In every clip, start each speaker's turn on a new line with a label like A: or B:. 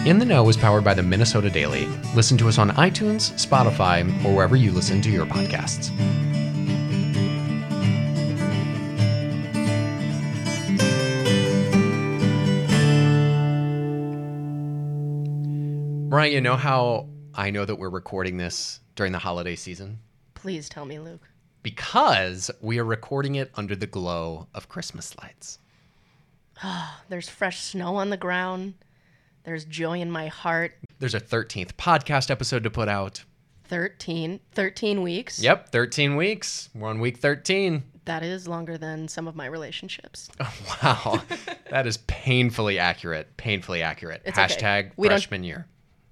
A: In the Know is powered by the Minnesota Daily. Listen to us on iTunes, Spotify, or wherever you listen to your podcasts. Mariah, you know how I know that we're recording this during the holiday season?
B: Please tell me, Luke.
A: Because we are recording it under the glow of Christmas lights.
B: There's fresh snow on the ground. There's joy in my heart.
A: There's a 13th podcast episode to put out.
B: 13 weeks.
A: Yep, 13 weeks. We're on week 13.
B: That is longer than some of my relationships.
A: Oh, wow. That is painfully accurate. Painfully accurate.
B: It's
A: Hashtag
B: okay.
A: freshman year.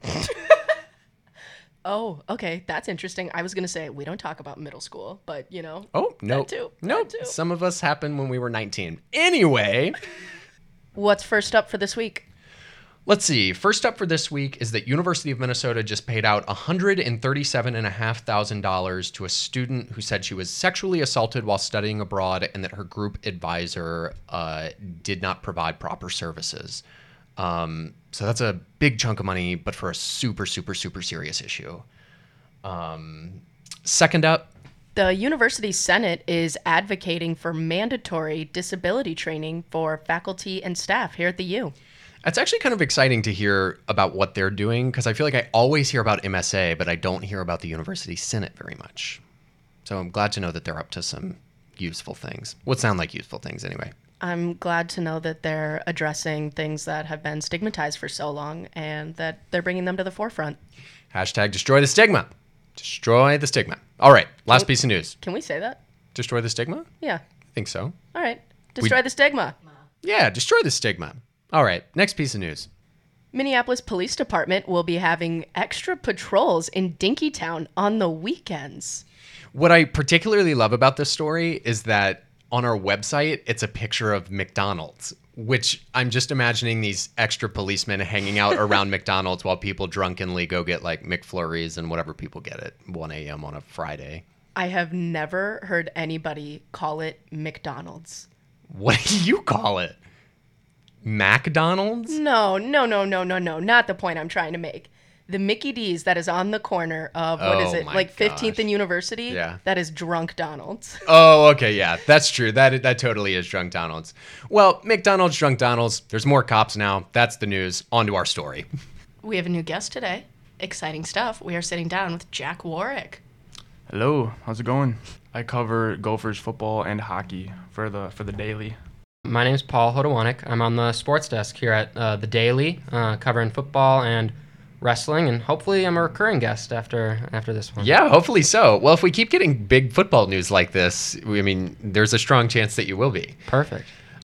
B: Oh, okay. That's interesting. I was going to say we don't talk about middle school, but you know.
A: Oh, no.
B: That too.
A: Nope.
B: That too.
A: Some of us happened when we were 19. Anyway.
B: What's first up for this week?
A: Let's see. First up for this week is that University of Minnesota just paid out $137,500 to a student who said she was sexually assaulted while studying abroad and that her group advisor did not provide proper services. So that's a big chunk of money, but for a super, super, super serious issue. Second up.
B: The University Senate is advocating for mandatory disability training for faculty and staff here at the U.
A: It's actually kind of exciting to hear about what they're doing because I feel like I always hear about MSA, but I don't hear about the University Senate very much. So I'm glad to know that they're up to some useful things. What sound like useful things anyway.
B: I'm glad to know that they're addressing things that have been stigmatized for so long and that they're bringing them to the forefront.
A: Hashtag destroy the stigma. Destroy the stigma. All right, last piece of news.
B: Can we say that?
A: Destroy the stigma?
B: Yeah.
A: I think so.
B: All right. Destroy the stigma.
A: Yeah, destroy the stigma. All right, next piece of news.
B: Minneapolis Police Department will be having extra patrols in Dinkytown on the weekends.
A: What I particularly love about this story is that on our website, it's a picture of McDonald's, which I'm just imagining these extra policemen hanging out around McDonald's while people drunkenly go get like McFlurries and whatever people get at 1 a.m. on a Friday.
B: I have never heard anybody call it McDonald's.
A: What do you call it? McDonald's?
B: No. Not the point I'm trying to make. The Mickey D's that is on the corner of, what is it, like 15th and University?
A: Yeah.
B: That is Drunk Donald's.
A: Oh, okay, yeah, that's true. That totally is Drunk Donald's. Well, McDonald's, Drunk Donald's, there's more cops now. That's the news. On to our story.
B: We have a new guest today. Exciting stuff. We are sitting down with Jack Warwick.
C: Hello, how's it going? I cover Gophers football and hockey for the Daily.
D: My name is Paul Hodowanik. I'm on the sports desk here at the Daily, covering football and wrestling, and hopefully I'm a recurring guest after this one.
A: Yeah, hopefully so. Well, if we keep getting big football news like this, there's a strong chance that you will be.
D: Perfect.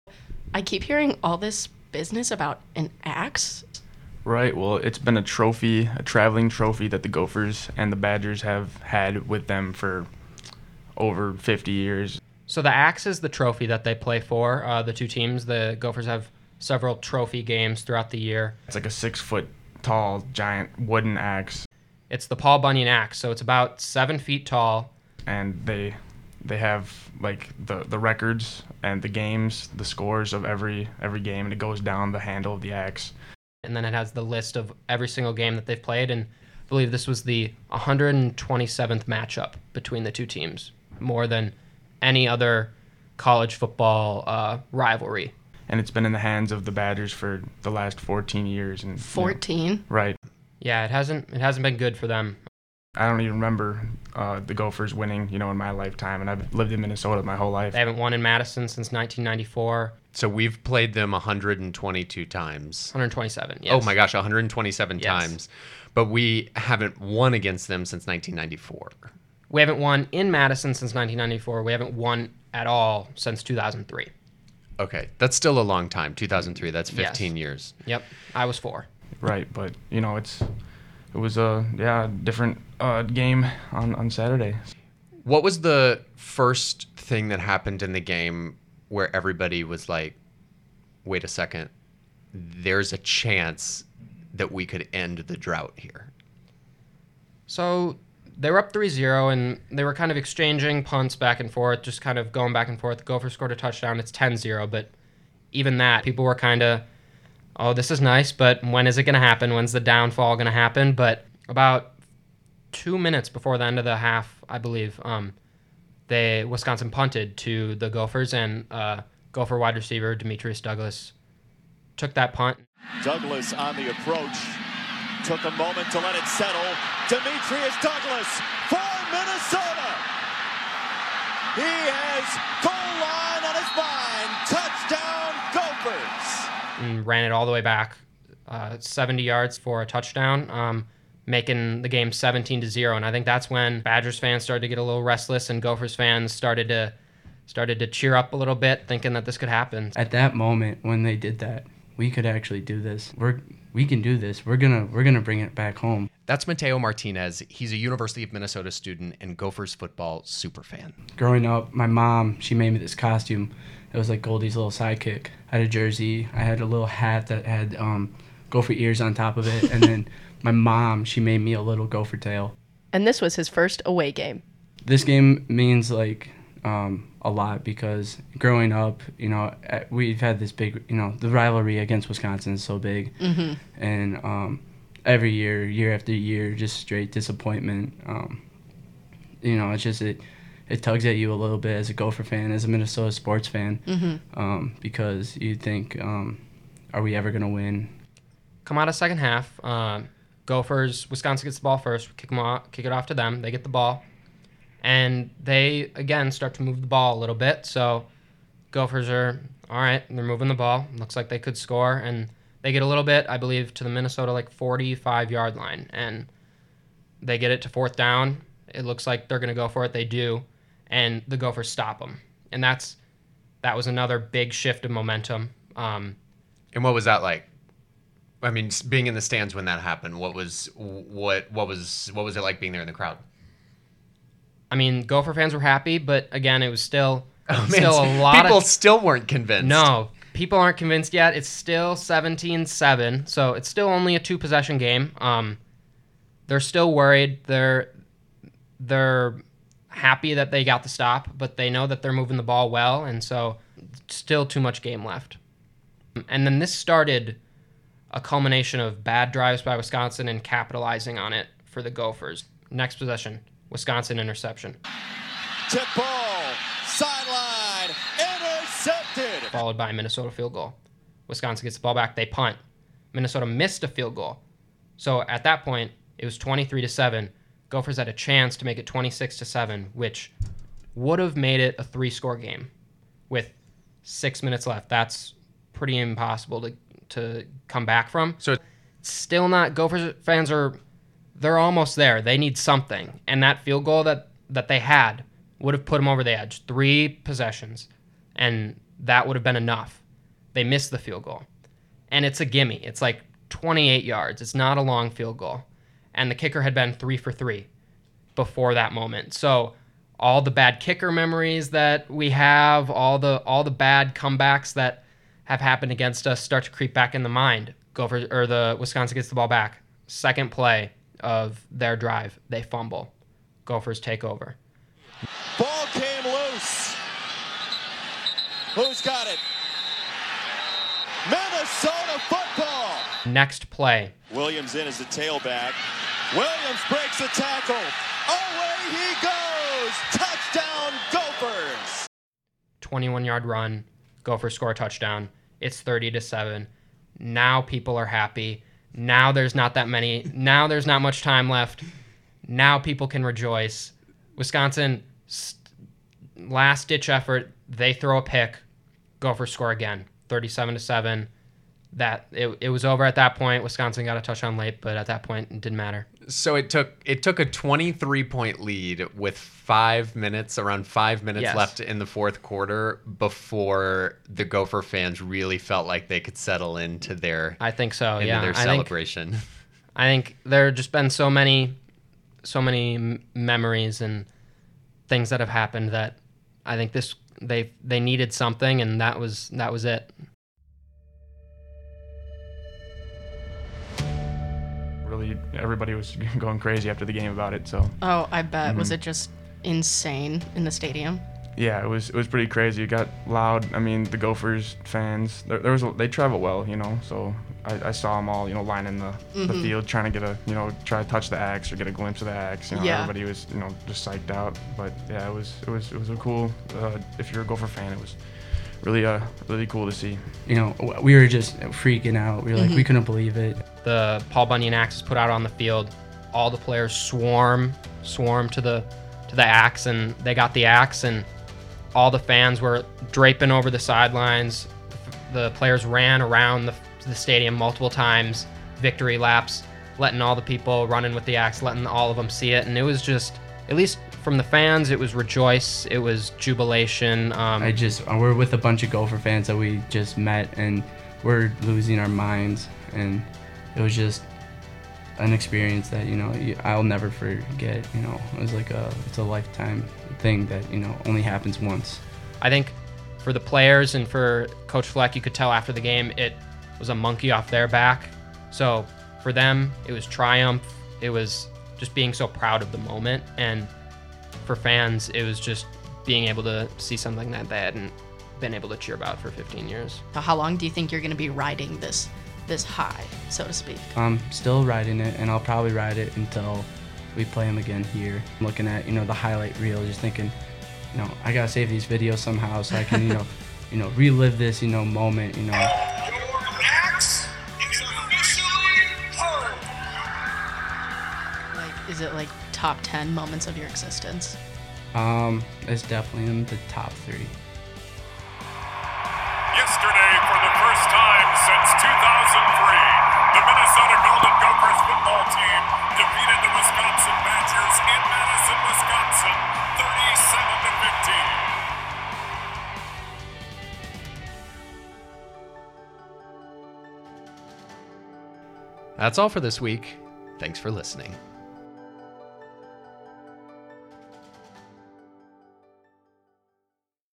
B: I keep hearing all this business about an axe.
C: Right, well, it's been a traveling trophy that the Gophers and the Badgers have had with them for over 50 years.
D: So the axe is the trophy that they play for, the two teams. The Gophers have several trophy games throughout the year.
C: It's like a 6-foot tall, giant wooden axe.
D: It's the Paul Bunyan axe, so it's about 7 feet tall.
C: And they have like the records and the games, the scores of every game, and it goes down the handle of the axe.
D: And then it has the list of every single game that they've played, and I believe this was the 127th matchup between the two teams, more than any other college football rivalry.
C: And it's been in the hands of the Badgers for the last 14 years. And
B: 14?
C: Right.
D: Yeah, it hasn't been good for them.
C: I don't even remember the Gophers winning, in my lifetime, and I've lived in Minnesota my whole life.
D: They haven't won in Madison since 1994.
A: So we've played them 122 times.
D: 127, yes.
A: Oh my gosh, 127
D: Yes.
A: times. But we haven't won against them since 1994.
D: We haven't won in Madison since 1994. We haven't won at all since 2003.
A: Okay, that's still a long time. 2003, that's 15
D: Yes.
A: years.
D: Yep, I was 4.
C: Right, but, it was a different game on Saturday.
A: What was the first thing that happened in the game where everybody was like, wait a second, there's a chance that we could end the drought here?
D: So they were up 3-0, and they were kind of exchanging punts back and forth, just kind of going back and forth. The Gophers scored a touchdown. It's 10-0, but even that, people were kind of oh, this is nice, but when is it going to happen? When's the downfall going to happen? But about 2 minutes before the end of the half, I believe, Wisconsin punted to the Gophers, and Gopher wide receiver Demetrius Douglas took that punt.
E: Douglas on the approach. Took a moment to let it settle. Demetrius Douglas for Minnesota. He has goal line on his mind. Touchdown, Gophers.
D: And ran it all the way back, 70 yards for a touchdown, making the game 17-0. And I think that's when Badgers fans started to get a little restless, and Gophers fans started to cheer up a little bit, thinking that this could happen.
F: At that moment when they did that, we could actually do this. We can do this. We're gonna bring it back home.
A: That's Mateo Martinez. He's a University of Minnesota student and Gophers football super fan.
F: Growing up, my mom, she made me this costume. It was like Goldie's little sidekick. I had a jersey. I had a little hat that had gopher ears on top of it. And then my mom, she made me a little gopher tail.
B: And this was his first away game.
F: This game means like a lot because growing up, we've had this big, the rivalry against Wisconsin is so big. Mm-hmm. And every year after year, just straight disappointment. It's just it tugs at you a little bit as a Gopher fan, as a Minnesota sports fan, mm-hmm. Because you think, are we ever going to win?
D: Come out of second half, Gophers, Wisconsin gets the ball first, kick it off to them, they get the ball, and they, again, start to move the ball a little bit, so Gophers are, all right, they're moving the ball, looks like they could score, and they get a little bit, I believe, to the Minnesota, 45-yard line, and they get it to fourth down, it looks like they're going to go for it, they do, and the Gophers stop them, and that was another big shift of momentum.
A: And what was that like? I mean, being in the stands when that happened, what was it like being there in the crowd?
D: I mean, Gopher fans were happy, but again, it was still
A: A
D: lot
A: people
D: of
A: still weren't convinced.
D: No, people aren't convinced yet. It's still 17-7, so it's still only a 2-possession game. They're still worried. They're happy that they got the stop, but they know that they're moving the ball well, and so still too much game left. And then this started a culmination of bad drives by Wisconsin and capitalizing on it for the Gophers. Next possession, Wisconsin interception.
E: Tip ball, sideline, intercepted.
D: Followed by a Minnesota field goal. Wisconsin gets the ball back, they punt. Minnesota missed a field goal. So at that point, it was 23-7. Gophers had a chance to make it 26-7, which would have made it a 3-score game with 6 minutes left. That's pretty impossible to come back from.
A: So
D: still not, Gophers fans they're almost there. They need something. And that field goal that they had would have put them over the edge. 3 possessions. And that would have been enough. They missed the field goal. And it's a gimme. It's 28 yards. It's not a long field goal. And the kicker had been 3 for 3 before that moment. So all the bad kicker memories that we have, all the bad comebacks that have happened against us start to creep back in the mind. The Wisconsin gets the ball back. Second play of their drive, they fumble. Gophers take over.
E: Ball came loose. Who's got it? Minnesota football.
D: Next play.
E: Williams in as the tailback. Williams breaks the tackle. Away he goes. Touchdown, Gophers.
D: 21-yard run. Gophers score a touchdown. It's 30-7. Now people are happy. Now there's not that many. Now there's not much time left. Now people can rejoice. Wisconsin, last-ditch effort. They throw a pick. Gophers score again. 37-7. It was over at that point. Wisconsin got a touchdown late, but at that point it didn't matter.
A: So it took a 23-point lead with around 5 minutes
D: Yes.
A: left in the fourth quarter before the Gopher fans really felt like they could settle into their
D: I think so.
A: their celebration.
D: I think there have just been so many memories and things that have happened that I think they needed something, and that was it.
C: Really, everybody was going crazy after the game about it. So
B: Oh, I bet. Was it just insane in the stadium?
C: Yeah, it was pretty crazy. It got loud. I mean, the Gophers fans, they travel well, you know. So I saw them all, you know, lining the field, trying to get try to touch the axe or get a glimpse of the axe. You know, everybody was, you know, just psyched out. But yeah, it was a cool. If you're a Gopher fan, it was really cool to see.
F: You know, we were just freaking out. We were like, we couldn't believe it.
D: The Paul Bunyan axe is put out on the field. All the players swarm to the axe, and they got the axe, and all the fans were draping over the sidelines. The players ran around the stadium multiple times, victory laps, letting all the people running with the axe, letting all of them see it. And it was just, at least from the fans, it was rejoice, it was jubilation.
F: We're with a bunch of Gopher fans that we just met, and we're losing our minds. And it was just an experience that, you know, I'll never forget. You know, it was like it's a lifetime thing that, you know, only happens once.
D: I think for the players and for Coach Fleck, you could tell after the game it was a monkey off their back. So for them, it was triumph. It was just being so proud of the moment. And for fans, it was just being able to see something that they hadn't been able to cheer about for 15 years.
B: So how long do you think you're going to be riding this high, so to speak?
F: I'm still riding it, and I'll probably ride it until we play them again here. I'm looking at, you know, the highlight reel, just thinking, you know, I gotta save these videos somehow so I can, you know, relive this, you know, moment, you know.
G: Your axe is officially home.
B: Like, is it like top 10 moments of your existence?
F: It's definitely in the top 3.
G: Yesterday, for the first time since 2003, the Minnesota Golden Gophers football team defeated the Wisconsin Badgers in Madison, Wisconsin, 37-15.
A: That's all for this week. Thanks for listening.